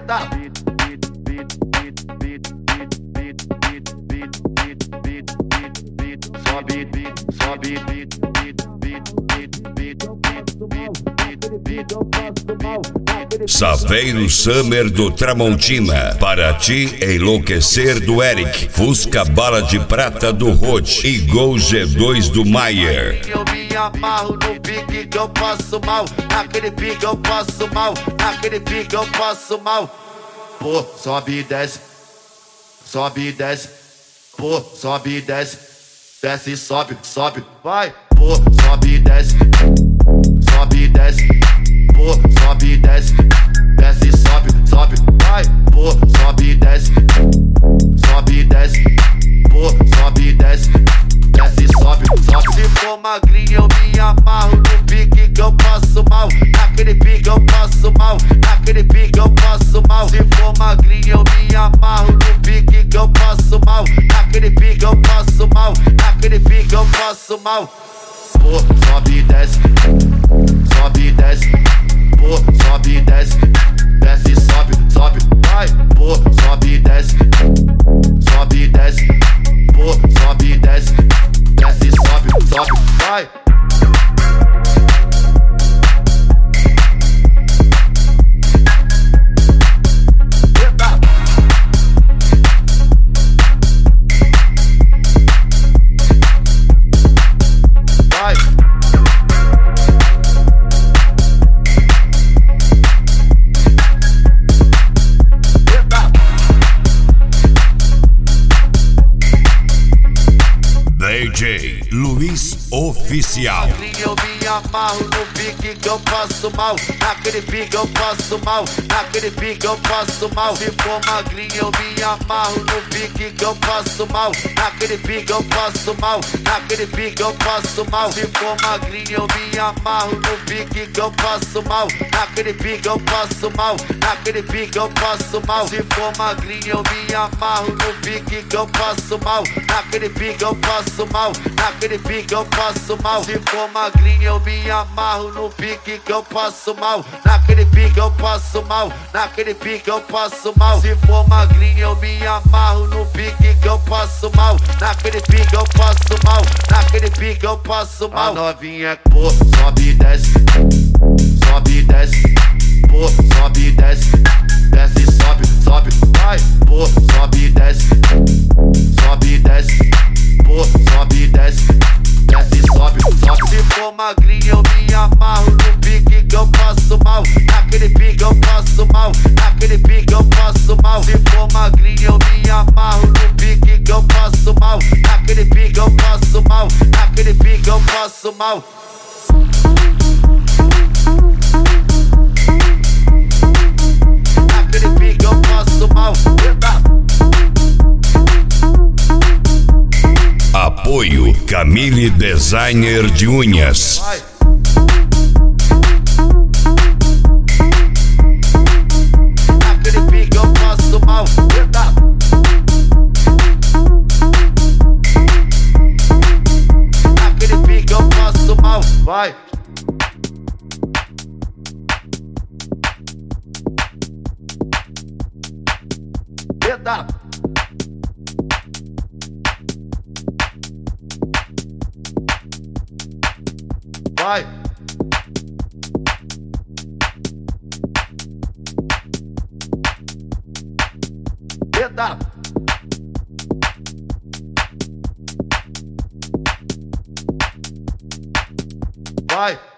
Saveiro Summer do Tramontina, para ti enlouquecer do Eric, Fusca Bala de Prata do Roth e Gol G2 do Maier. Eu me amarro no pique que eu passo mal, naquele pique eu passo mal, naquele pique eu passo mal. Pô, sobe e desce, sobe e desce, pô, sobe e desce, desce e sobe, sobe, vai. Pô, sobe e desce, sobe e desce, pô, sobe e desce, desce e sobe, sobe, vai. Pô, sobe e desce, sobe e desce, pô, sobe e desce, desce e sobe, sobe. Se for magrinho eu me amarro no pique que eu passo mal, naquele pique eu passo mal, naquele pique eu passo mal. Se for magrinho eu me amarro no pique que eu passo mal, naquele pique eu passo mal, naquele pique eu passo mal. Pô, sobe e desce, sobe e desce, pô, sobe e desce, desce e sobe, sobe, vai. Pô, sobe e desce, sobe e desce, pô, sobe e desce, desce e sobe, sobe, vai. DJ Luiz Oficial. Eu me amarro no pique que eu passo mal, naquele pique eu passo mal, naquele pique eu passo mal. Se for magrinho eu me amarro no pique que eu passo mal, naquele pique eu passo mal, naquele pique eu passo mal. Se for magrinho eu me amarro no pique que eu passo mal, naquele pique eu passo mal, naquele pique eu passo mal. Se for magrinho eu me amarro no pique que eu passo mal, naquele pique eu passo mal, naquele pique eu passo mal. Se for magrinho eu me amarro no pique que eu passo mal, naquele pique eu passo mal, naquele pique eu passo mal. Se for magrinho eu me amarro no pique que eu passo mal, naquele pique eu passo mal, naquele pique eu passo mal. A novinha, pô, sobe e desce, sobe e desce, pô, sobe e desce, desce e sobe, sobe, vai. Pô, sobe e desce, sobe e desce, pô, sobe e desce, desce e sobe, sobe. Se for magrinho eu me amarro no pique que eu passo mal, naquele pique eu passo mal, naquele pique eu passo mal. Se for magrinho eu me amarro no pique que eu passo mal, naquele pique eu passo mal, naquele pique eu passo mal. Naquele pique eu passo mal. Apoio Camille Designer de Unhas. Vai. Naquele pique eu passo mal. Naquele pique eu passo mal. Vai. Eita. Vai. Eita. Vai.